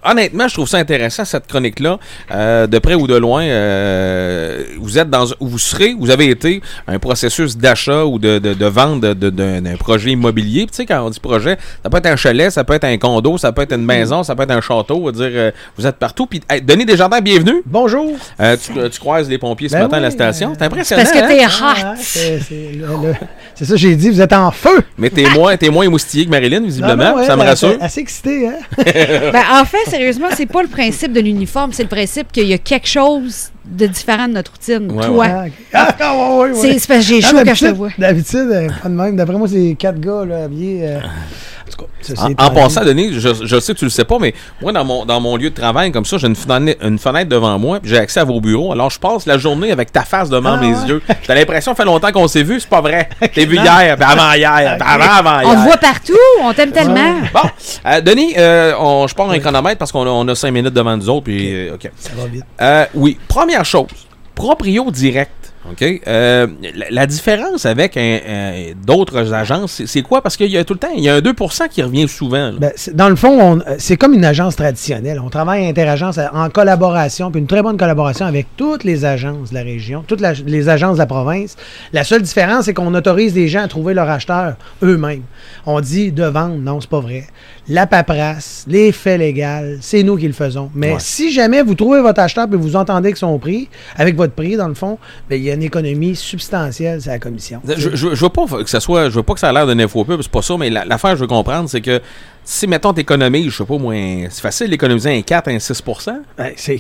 honnêtement, je trouve ça intéressant, cette chronique-là. De près ou de loin, vous avez été un processus d'achat ou de vente d'un projet immobilier. Tu sais, quand on dit projet, ça peut être un chalet, ça peut être un condo, ça peut être une maison, ça peut être un château. On va dire, vous êtes partout. Puis, Denis Desjardins, bienvenue. Bonjour. Tu croises les pompiers ce matin à la station. C'est impressionnant. Parce que t'es hot. C'est ça que j'ai dit, vous êtes en feu. Mais t'es moins émoustillé que Marilyn, visiblement. Ouais, ça me rassure. Assez excité, hein? En fait, sérieusement, c'est pas le principe de l'uniforme, c'est le principe qu'il y a quelque chose de différent de notre routine. Ouais, toi. ouais. C'est parce que j'ai chaud quand je te vois. D'habitude, pas de même. D'après moi, c'est 4 gars là, habillés. En tout cas, en passant, Denis, je sais que tu le sais pas, mais moi, dans mon lieu de travail, comme ça, j'ai une fenêtre devant moi, puis j'ai accès à vos bureaux. Alors, je passe la journée avec ta face devant mes yeux. J'ai l'impression que ça fait longtemps qu'on s'est vu, c'est pas vrai. T'es vu hier, puis avant-hier, puis avant-hier. On te voit partout, on t'aime tellement. Bon, Denis, je pars un chronomètre parce qu'on a 5 minutes devant nous autres, puis OK. Ça va vite. Oui, première chose, proprio direct. OK. La différence avec d'autres agences, c'est quoi? Parce qu'il y a tout le temps, il y a un 2% qui revient souvent. Dans le fond, c'est comme une agence traditionnelle. On travaille interagence en collaboration, puis une très bonne collaboration avec toutes les agences de la région, toutes les agences de la province. La seule différence, c'est qu'on autorise les gens à trouver leur acheteur eux-mêmes. On dit de vendre, non, c'est pas vrai. La paperasse, les faits légaux, c'est nous qui le faisons. Mais si jamais vous trouvez votre acheteur et vous entendez que son prix, avec votre prix, dans le fond, il y a une économie substantielle sur la commission. Je veux pas que ça a l'air d'un infopub, c'est pas ça, mais l'affaire que je veux comprendre, c'est que si, mettons, t'économises, je sais pas, c'est facile d'économiser un 4, un 6%? C'est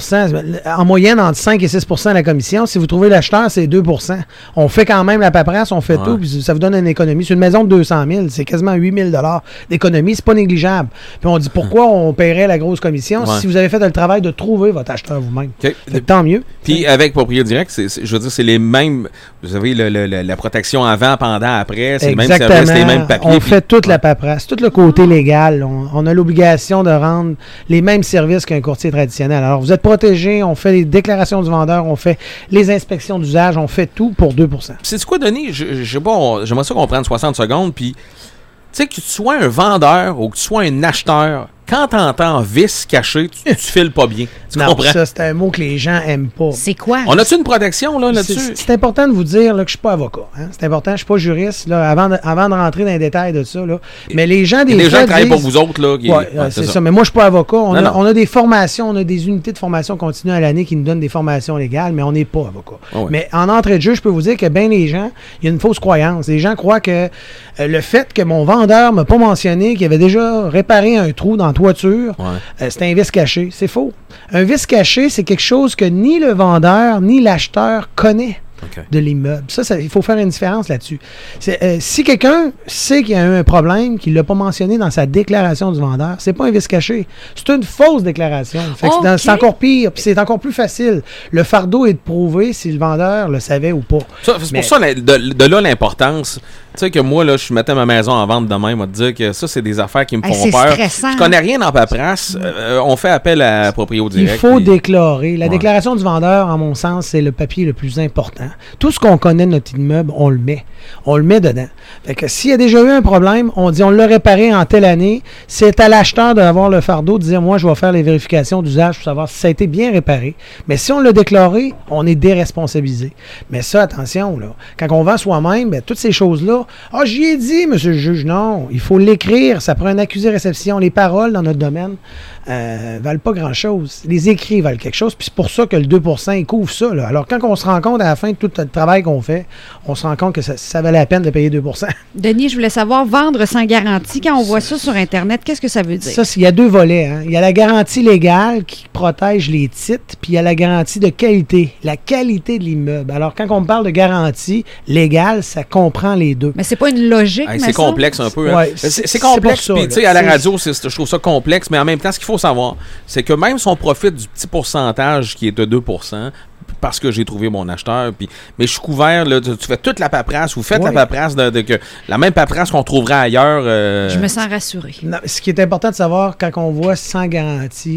4%. En moyenne, entre 5 et 6% la commission. Si vous trouvez l'acheteur, c'est 2%. On fait quand même la paperasse, on fait tout, puis ça vous donne une économie. Sur une maison de 200 000, c'est quasiment 8 000 d'économie. C'est pas négligeable. Puis on dit pourquoi on paierait la grosse commission si vous avez fait le travail de trouver votre acheteur vous-même. Okay. Tant mieux. Puis avec Proprio Direct, je veux dire, c'est les mêmes. Vous avez la protection avant, pendant, après. C'est le même service, les mêmes papiers. On fait toute la paperasse, tout le côté légal. On a l'obligation de rendre les mêmes services qu'un courtier traditionnel. Alors, vous êtes protégé, on fait les déclarations du vendeur, on fait les inspections d'usage, on fait tout pour 2%. C'est quoi, Denis? J'aimerais ça qu'on prenne 60 secondes, puis tu sais, que tu sois un vendeur ou que tu sois un acheteur, quand t'entends vice caché, tu files pas bien. Tu comprends? Ça, c'est un mot que les gens aiment pas. C'est quoi? On a-tu une protection là-dessus? C'est important de vous dire là, que je suis pas avocat. Hein? C'est important, je suis pas juriste là, avant de rentrer dans les détails de ça. Là. Mais les gens des gens qui travaillent pour vous autres. Là, c'est ça. Mais moi, je suis pas avocat. On a des formations, on a des unités de formation continue à l'année qui nous donnent des formations légales, mais on n'est pas avocat. Mais en entrée de jeu, je peux vous dire que bien les gens, il y a une fausse croyance. Les gens croient que le fait que mon vendeur m'a pas mentionné qu'il avait déjà réparé un trou dans la toiture, c'est un vice caché. C'est faux. Un vice caché, c'est quelque chose que ni le vendeur ni l'acheteur connaît de l'immeuble. Ça, il faut faire une différence là-dessus. Si quelqu'un sait qu'il y a eu un problème, qu'il ne l'a pas mentionné dans sa déclaration du vendeur, c'est pas un vice caché. C'est une fausse déclaration. C'est encore pire, puis c'est encore plus facile. Le fardeau est de prouver si le vendeur le savait ou pas. C'est pour ça, de là, l'importance. Tu sais que moi, là, je mettais ma maison en vente demain, moi, te dire que ça, c'est des affaires qui me font peur. Stressant. Je connais rien en paperasse. On fait appel à Proprio Direct. Il faut déclarer. La déclaration du vendeur, en mon sens, c'est le papier le plus important. Tout ce qu'on connaît de notre immeuble, on le met. On le met dedans. Fait que s'il y a déjà eu un problème, on dit on l'a réparé en telle année. C'est à l'acheteur d'avoir le fardeau de dire moi, je vais faire les vérifications d'usage pour savoir si ça a été bien réparé. Mais si on l'a déclaré, on est déresponsabilisé. Mais ça, attention, là. Quand on vend soi-même, toutes ces choses-là, j'y ai dit, monsieur le juge, non. Il faut l'écrire. Ça prend un accusé-réception. Les paroles dans notre domaine valent pas grand-chose. Les écrits valent quelque chose. Puis c'est pour ça que le 2%, il couvre ça. Là. Alors, quand on se rend compte à la fin de tout le travail qu'on fait, on se rend compte que ça valait la peine de payer 2%. Denis, je voulais savoir, vendre sans garantie, quand on voit ça sur Internet, qu'est-ce que ça veut dire? Ça, il y a deux volets. Hein. Il y a la garantie légale qui protège les titres, puis il y a la garantie de qualité, la qualité de l'immeuble. Alors, quand on parle de garantie légale, ça comprend les deux. Mais c'est pas une logique, c'est complexe un peu. Hein. Ouais, c'est complexe, puis tu sais, à la radio, je trouve ça complexe, mais en même temps, ce qu'il faut savoir, c'est que même si on profite du petit pourcentage qui est de 2%, parce que j'ai trouvé mon acheteur, mais je suis couvert, là, tu fais toute la paperasse, vous faites la paperasse, la même paperasse qu'on trouverait ailleurs. Je me sens rassuré. Non, ce qui est important de savoir, quand on voit sans garantie,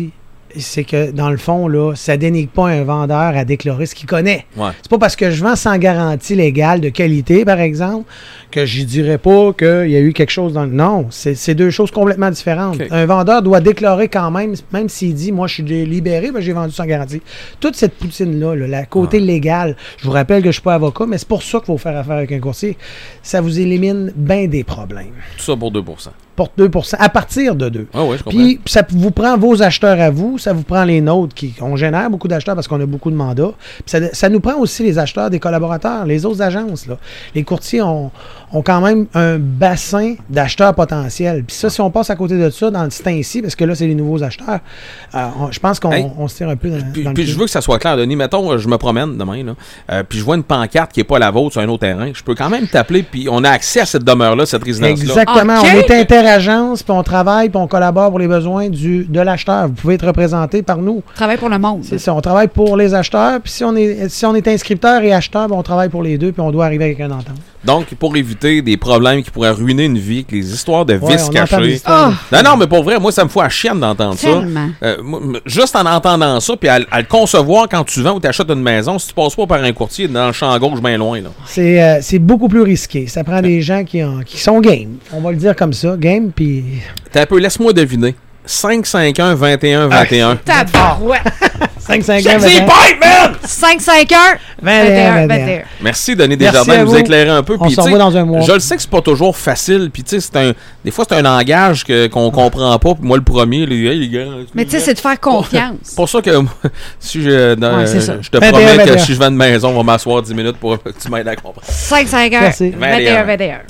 c'est que, dans le fond, là, ça dénigre pas un vendeur à déclarer ce qu'il connaît. Ouais. C'est pas parce que je vends sans garantie légale de qualité, par exemple, que je dirais pas qu'il y a eu quelque chose dans le... Non, c'est deux choses complètement différentes. Okay. Un vendeur doit déclarer quand même s'il dit, moi, je suis libéré, ben, j'ai vendu sans garantie. Toute cette poutine-là, la côté légal, je vous rappelle que je suis pas avocat, mais c'est pour ça qu'il faut faire affaire avec un courtier. Ça vous élimine bien des problèmes. Tout ça pour 2%. Pour 2%, à partir de 2. Ah oui, je comprends. Puis ça vous prend vos acheteurs à vous, ça vous prend les nôtres, on génère beaucoup d'acheteurs parce qu'on a beaucoup de mandats. Puis ça nous prend aussi les acheteurs des collaborateurs, les autres agences. Là. Les courtiers ont quand même un bassin d'acheteurs potentiels. Puis ça, si on passe à côté de ça dans le site ici, parce que là, c'est les nouveaux acheteurs, je pense qu'on se tire un peu dans le puis je veux que ça soit clair, Denis. Mettons, je me promène demain, là, puis je vois une pancarte qui n'est pas la vôtre sur un autre terrain. Je peux quand même t'appeler, puis on a accès à cette demeure-là, cette résidence-là. Exactement. Okay. On est interagence, puis on travaille, puis on collabore pour les besoins de l'acheteur. Vous pouvez être représenté par nous. On travaille pour le monde. C'est ça. On travaille pour les acheteurs, puis si on est inscripteur et acheteur, ben on travaille pour les deux, puis on doit arriver avec une entente. Donc, pour éviter des problèmes qui pourraient ruiner une vie, que les histoires de vices cachés. Oh. Non, mais pour vrai, moi, ça me fout à chienne d'entendre Tellement. ça. Juste en entendant ça, puis à le concevoir quand tu vends ou tu achètes une maison, si tu passes pas par un courtier dans le champ gauche, bien loin. Là. C'est beaucoup plus risqué. Ça prend des gens qui sont game. On va le dire comme ça, game, puis... T'as un peu, laisse-moi deviner. 5-5-1-21-21. Tabarouette. 5-5-1. C'est pipe, man! 5-5-1-21-21. Merci, Denis Merci Desjardins, de à nous vous. éclairer un peu. On Puis, se revoit dans un mois. Je le sais que c'est pas toujours facile. Puis, tu sais, des fois, c'est un langage qu'on comprend pas. Puis moi, le premier, les gars. Mais tu sais, c'est de faire confiance. C'est pour ça que si je te 21, promets que 21. si je vends une maison, on va m'asseoir 10 minutes pour que tu m'aides à comprendre. 5-5-1-21-21.